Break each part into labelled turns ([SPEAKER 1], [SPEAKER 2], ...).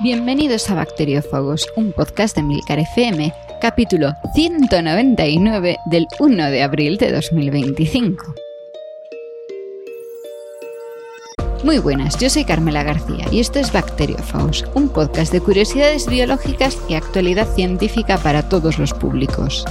[SPEAKER 1] Bienvenidos a Bacteriófagos, un podcast de Milcar FM, capítulo 199 del 1 de abril de 2025. Muy buenas, yo soy Carmela García y esto es Bacteriófagos, un podcast de curiosidades biológicas y actualidad científica para todos los públicos.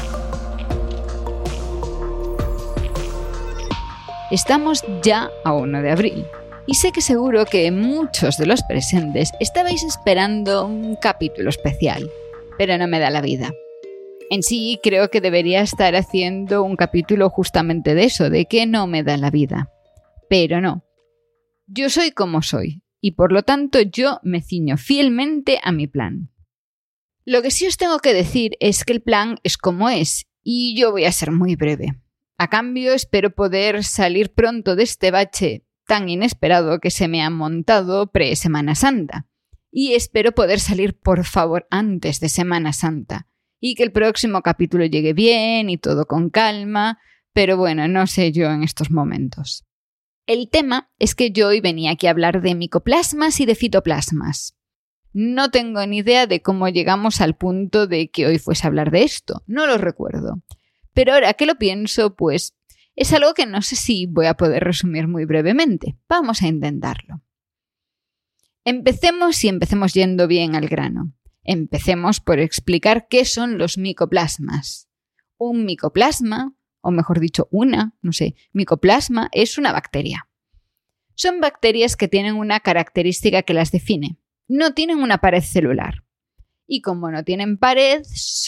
[SPEAKER 1] Estamos ya a 1 de abril. Y sé que seguro que muchos de los presentes estabais esperando un capítulo especial, pero no me da la vida. En sí, creo que debería estar haciendo un capítulo justamente de eso, de que no me da la vida. Pero no. Yo soy como soy, y por lo tanto yo me ciño fielmente a mi plan. Lo que sí os tengo que decir es que el plan es como es, y yo voy a ser muy breve. A cambio, espero poder salir pronto de este bache tan inesperado que se me ha montado pre-Semana Santa. Y espero poder salir, por favor, antes de Semana Santa. Y que el próximo capítulo llegue bien y todo con calma. Pero bueno, no sé yo en estos momentos. El tema es que yo hoy venía aquí a hablar de micoplasmas y de fitoplasmas. No tengo ni idea de cómo llegamos al punto de que hoy fuese a hablar de esto. No lo recuerdo. Pero ahora que lo pienso, pues es algo que no sé si voy a poder resumir muy brevemente. Vamos a intentarlo. Empecemos yendo bien al grano. Empecemos por explicar qué son los micoplasmas. Un micoplasma, o mejor dicho, micoplasma es una bacteria. Son bacterias que tienen una característica que las define. No tienen una pared celular. Y como no tienen pared,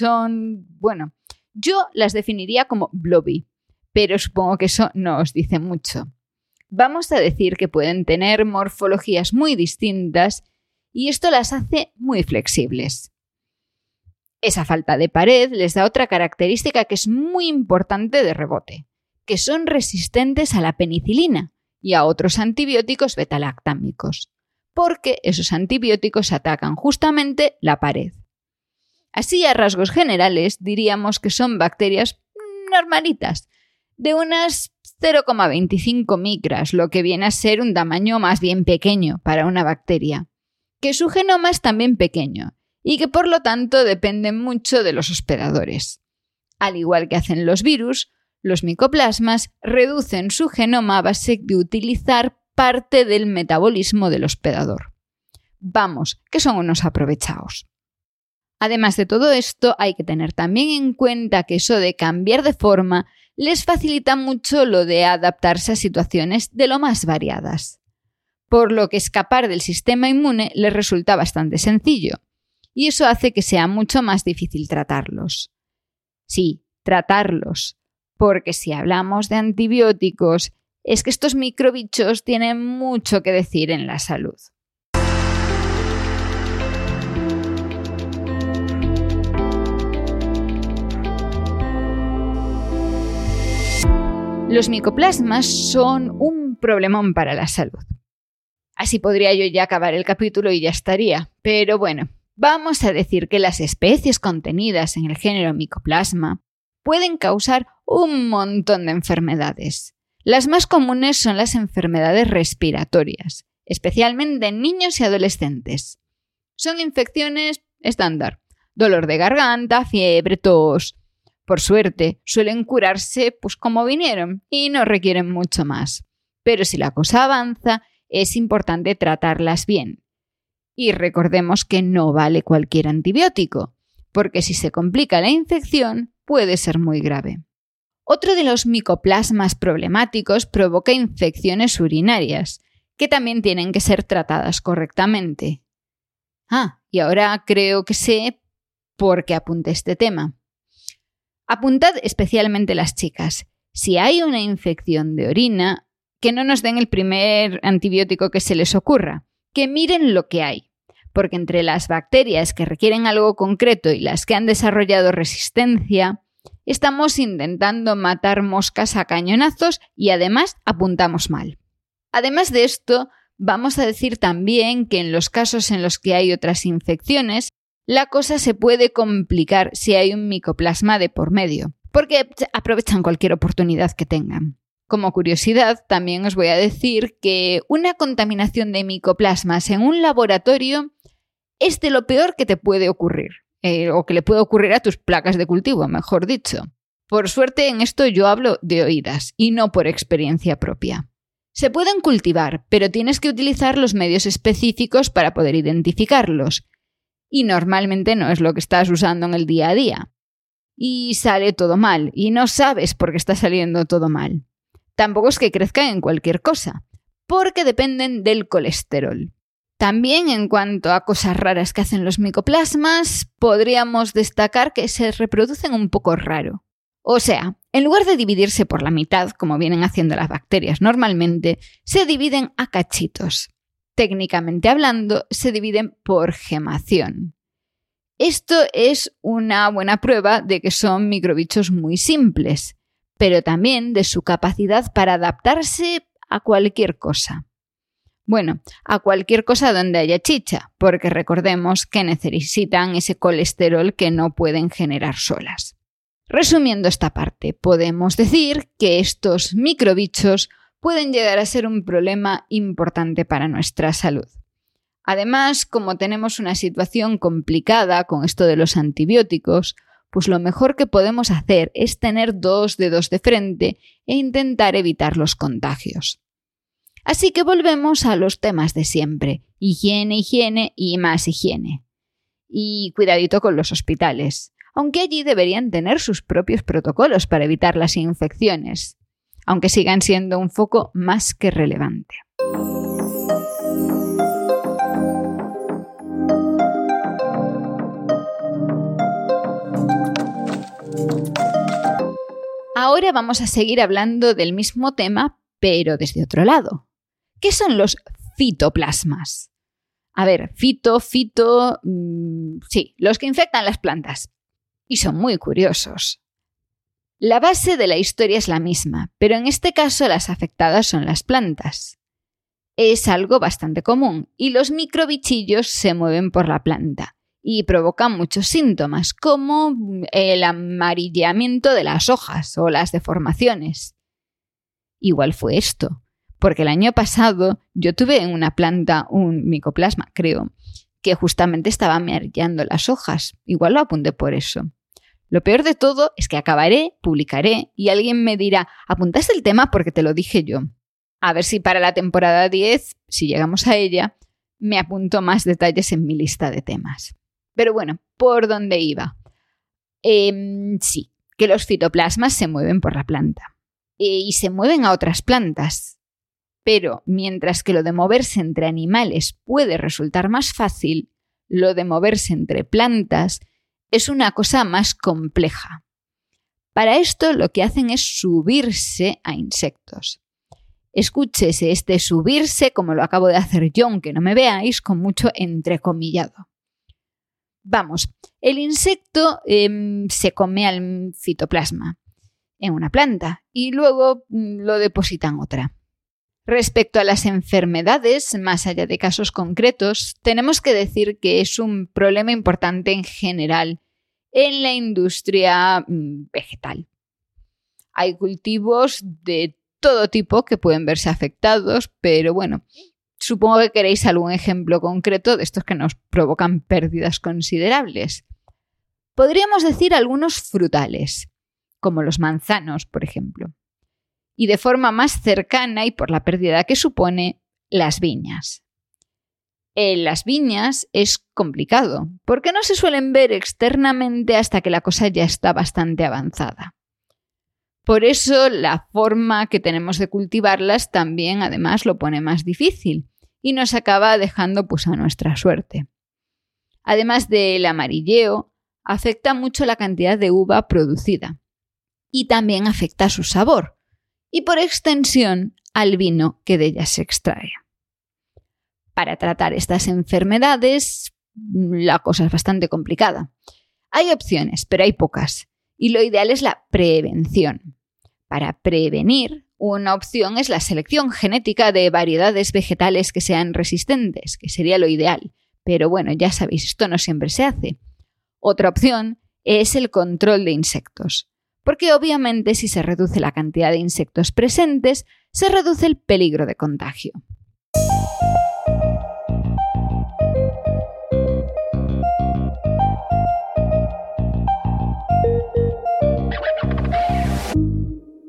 [SPEAKER 1] yo las definiría como blobby. Pero supongo que eso no os dice mucho. Vamos a decir que pueden tener morfologías muy distintas y esto las hace muy flexibles. Esa falta de pared les da otra característica que es muy importante de rebote, que son resistentes a la penicilina y a otros antibióticos betalactámicos, porque esos antibióticos atacan justamente la pared. Así, a rasgos generales, diríamos que son bacterias normalitas, de unas 0,25 micras, lo que viene a ser un tamaño más bien pequeño para una bacteria, que su genoma es también pequeño y que por lo tanto dependen mucho de los hospedadores. Al igual que hacen los virus, los micoplasmas reducen su genoma a base de utilizar parte del metabolismo del hospedador. Vamos, que son unos aprovechados. Además de todo esto, hay que tener también en cuenta que eso de cambiar de forma les facilita mucho lo de adaptarse a situaciones de lo más variadas, por lo que escapar del sistema inmune les resulta bastante sencillo, y eso hace que sea mucho más difícil tratarlos. Sí, tratarlos, porque si hablamos de antibióticos, es que estos microbichos tienen mucho que decir en la salud. Los micoplasmas son un problemón para la salud. Así podría yo ya acabar el capítulo y ya estaría. Pero bueno, vamos a decir que las especies contenidas en el género Mycoplasma pueden causar un montón de enfermedades. Las más comunes son las enfermedades respiratorias, especialmente en niños y adolescentes. Son infecciones estándar: dolor de garganta, fiebre, tos. Por suerte, suelen curarse como vinieron y no requieren mucho más. Pero si la cosa avanza, es importante tratarlas bien. Y recordemos que no vale cualquier antibiótico, porque si se complica la infección, puede ser muy grave. Otro de los micoplasmas problemáticos provoca infecciones urinarias, que también tienen que ser tratadas correctamente. Y ahora creo que sé por qué apunté este tema. Apuntad especialmente las chicas. Si hay una infección de orina, que no nos den el primer antibiótico que se les ocurra, que miren lo que hay, porque entre las bacterias que requieren algo concreto y las que han desarrollado resistencia, estamos intentando matar moscas a cañonazos y además apuntamos mal. Además de esto, vamos a decir también que en los casos en los que hay otras infecciones, la cosa se puede complicar si hay un micoplasma de por medio, porque aprovechan cualquier oportunidad que tengan. Como curiosidad, también os voy a decir que una contaminación de micoplasmas en un laboratorio es de lo peor que te puede ocurrir, o que le puede ocurrir a tus placas de cultivo, mejor dicho. Por suerte, en esto yo hablo de oídas y no por experiencia propia. Se pueden cultivar, pero tienes que utilizar los medios específicos para poder identificarlos. Y normalmente no es lo que estás usando en el día a día. Y sale todo mal, y no sabes por qué está saliendo todo mal. Tampoco es que crezcan en cualquier cosa, porque dependen del colesterol. También en cuanto a cosas raras que hacen los micoplasmas, podríamos destacar que se reproducen un poco raro. O sea, en lugar de dividirse por la mitad, como vienen haciendo las bacterias normalmente, se dividen a cachitos. Técnicamente hablando, se dividen por gemación. Esto es una buena prueba de que son microbichos muy simples, pero también de su capacidad para adaptarse a cualquier cosa. Bueno, a cualquier cosa donde haya chicha, porque recordemos que necesitan ese colesterol que no pueden generar solas. Resumiendo esta parte, podemos decir que estos microbichos pueden llegar a ser un problema importante para nuestra salud. Además, como tenemos una situación complicada con esto de los antibióticos, pues lo mejor que podemos hacer es tener dos dedos de frente e intentar evitar los contagios. Así que volvemos a los temas de siempre: higiene, higiene y más higiene. Y cuidadito con los hospitales, aunque allí deberían tener sus propios protocolos para evitar las infecciones, aunque sigan siendo un foco más que relevante. Ahora vamos a seguir hablando del mismo tema, pero desde otro lado. ¿Qué son los fitoplasmas? A ver, sí, los que infectan las plantas. Y son muy curiosos. La base de la historia es la misma, pero en este caso las afectadas son las plantas. Es algo bastante común y los microbichillos se mueven por la planta y provocan muchos síntomas, como el amarillamiento de las hojas o las deformaciones. Igual fue esto, porque el año pasado yo tuve en una planta un micoplasma, creo, que justamente estaba amarillando las hojas. Igual lo apunté por eso. Lo peor de todo es que acabaré, publicaré y alguien me dirá: ¿apuntaste el tema? Porque te lo dije yo. A ver si para la temporada 10, si llegamos a ella, me apunto más detalles en mi lista de temas. Pero bueno, ¿por dónde iba? Sí, que los fitoplasmas se mueven por la planta. Y se mueven a otras plantas. Pero mientras que lo de moverse entre animales puede resultar más fácil, lo de moverse entre plantas es una cosa más compleja. Para esto lo que hacen es subirse a insectos. Escúchese este subirse, como lo acabo de hacer yo, aunque no me veáis, con mucho entrecomillado. Vamos, el insecto se come al fitoplasma en una planta y luego lo deposita en otra. Respecto a las enfermedades, más allá de casos concretos, tenemos que decir que es un problema importante en general en la industria vegetal. Hay cultivos de todo tipo que pueden verse afectados, pero bueno, supongo que queréis algún ejemplo concreto de estos que nos provocan pérdidas considerables. Podríamos decir algunos frutales, como los manzanos, por ejemplo. Y de forma más cercana y por la pérdida que supone, las viñas. En las viñas es complicado, porque no se suelen ver externamente hasta que la cosa ya está bastante avanzada. Por eso la forma que tenemos de cultivarlas también además lo pone más difícil y nos acaba dejando pues a nuestra suerte. Además del amarilleo, afecta mucho la cantidad de uva producida y también afecta su sabor y por extensión al vino que de ellas se extrae. Para tratar estas enfermedades, la cosa es bastante complicada. Hay opciones, pero hay pocas, y lo ideal es la prevención. Para prevenir, una opción es la selección genética de variedades vegetales que sean resistentes, que sería lo ideal, pero bueno, ya sabéis, esto no siempre se hace. Otra opción es el control de insectos, porque obviamente si se reduce la cantidad de insectos presentes, se reduce el peligro de contagio.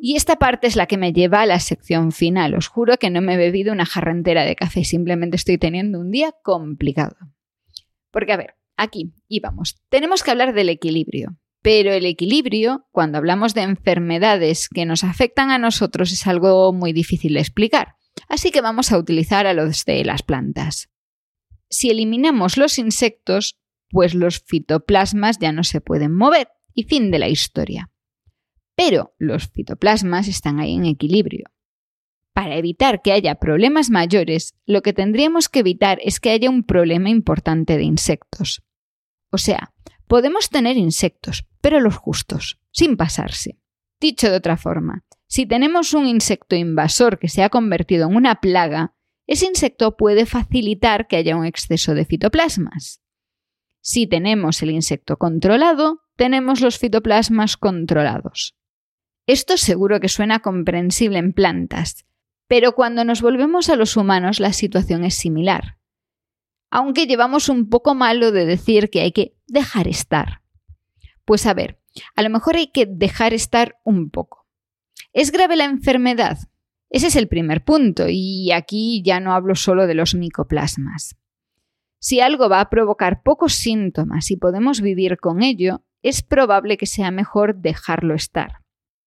[SPEAKER 1] Y esta parte es la que me lleva a la sección final. Os juro que no me he bebido una jarra entera de café, simplemente estoy teniendo un día complicado. Porque, a ver, aquí íbamos. Tenemos que hablar del equilibrio. Pero el equilibrio, cuando hablamos de enfermedades que nos afectan a nosotros, es algo muy difícil de explicar. Así que vamos a utilizar a los de las plantas. Si eliminamos los insectos, pues los fitoplasmas ya no se pueden mover y fin de la historia. Pero los fitoplasmas están ahí en equilibrio. Para evitar que haya problemas mayores, lo que tendríamos que evitar es que haya un problema importante de insectos. O sea, podemos tener insectos, pero los justos, sin pasarse. Dicho de otra forma, si tenemos un insecto invasor que se ha convertido en una plaga, ese insecto puede facilitar que haya un exceso de fitoplasmas. Si tenemos el insecto controlado, tenemos los fitoplasmas controlados. Esto seguro que suena comprensible en plantas, pero cuando nos volvemos a los humanos la situación es similar. Aunque llevamos un poco malo de decir que hay que dejar estar. Pues a ver, a lo mejor hay que dejar estar un poco. ¿Es grave la enfermedad? Ese es el primer punto, y aquí ya no hablo solo de los micoplasmas. Si algo va a provocar pocos síntomas y podemos vivir con ello, es probable que sea mejor dejarlo estar.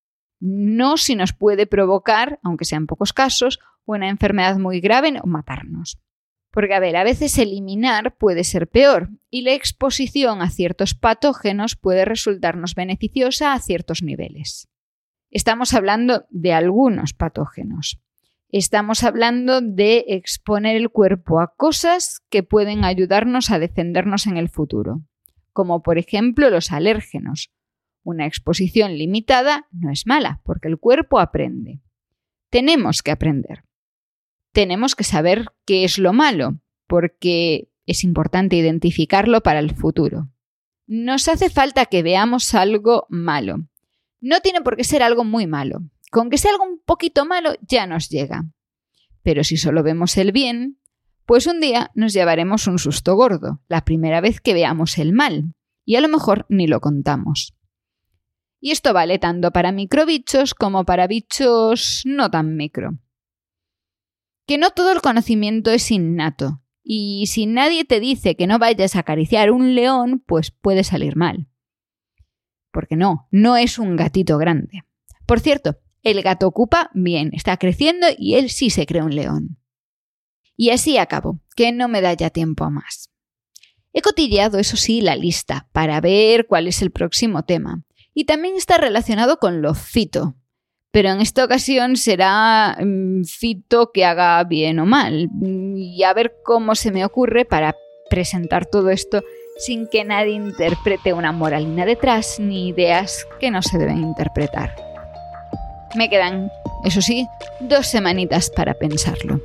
[SPEAKER 1] No si nos puede provocar, aunque sean pocos casos, una enfermedad muy grave o matarnos. Porque, a ver, a veces eliminar puede ser peor y la exposición a ciertos patógenos puede resultarnos beneficiosa a ciertos niveles. Estamos hablando de algunos patógenos. Estamos hablando de exponer el cuerpo a cosas que pueden ayudarnos a defendernos en el futuro, como por ejemplo los alérgenos. Una exposición limitada no es mala, porque el cuerpo aprende. Tenemos que aprender. Tenemos que saber qué es lo malo, porque es importante identificarlo para el futuro. Nos hace falta que veamos algo malo. No tiene por qué ser algo muy malo. Con que sea algo un poquito malo ya nos llega. Pero si solo vemos el bien, pues un día nos llevaremos un susto gordo, la primera vez que veamos el mal, y a lo mejor ni lo contamos. Y esto vale tanto para microbichos como para bichos no tan micro. Que no todo el conocimiento es innato, y si nadie te dice que no vayas a acariciar un león, pues puede salir mal. Porque no es un gatito grande. Por cierto, el gato ocupa bien, está creciendo y él sí se cree un león. Y así acabo, que no me da ya tiempo a más. He cotilleado, eso sí, la lista para ver cuál es el próximo tema. Y también está relacionado con lo fito. Pero en esta ocasión será fito que haga bien o mal. Y a ver cómo se me ocurre para presentar todo esto sin que nadie interprete una moralina detrás ni ideas que no se deben interpretar. Me quedan, eso sí, 2 semanitas para pensarlo.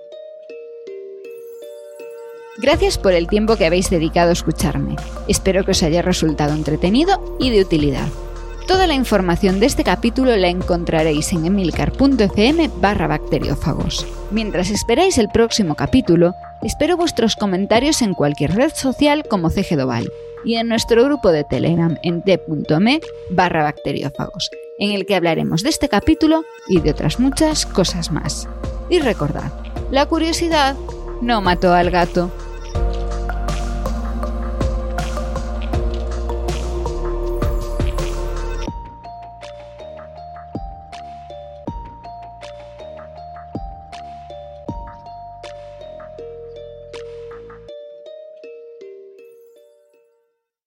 [SPEAKER 1] Gracias por el tiempo que habéis dedicado a escucharme. Espero que os haya resultado entretenido y de utilidad. Toda la información de este capítulo la encontraréis en emilcar.fm/bacteriófagos. Mientras esperáis el próximo capítulo, espero vuestros comentarios en cualquier red social como CGDoval y en nuestro grupo de Telegram en t.me/bacteriófagos, en el que hablaremos de este capítulo y de otras muchas cosas más. Y recordad, la curiosidad no mató al gato.